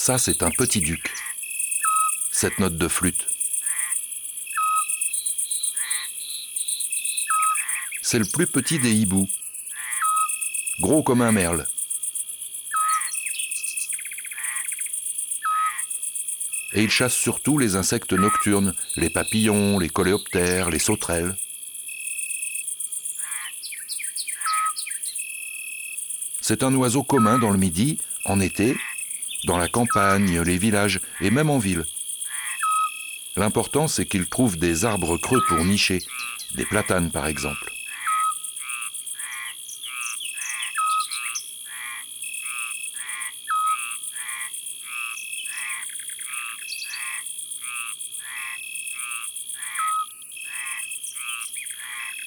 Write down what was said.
Ça, c'est un petit duc. Cette note de flûte. C'est le plus petit des hiboux. Gros comme un merle. Et il chasse surtout les insectes nocturnes, les papillons, les coléoptères, les sauterelles. C'est un oiseau commun dans le Midi, en été, dans la campagne, les villages et même en ville. L'important, c'est qu'il trouve des arbres creux pour nicher, des platanes par exemple.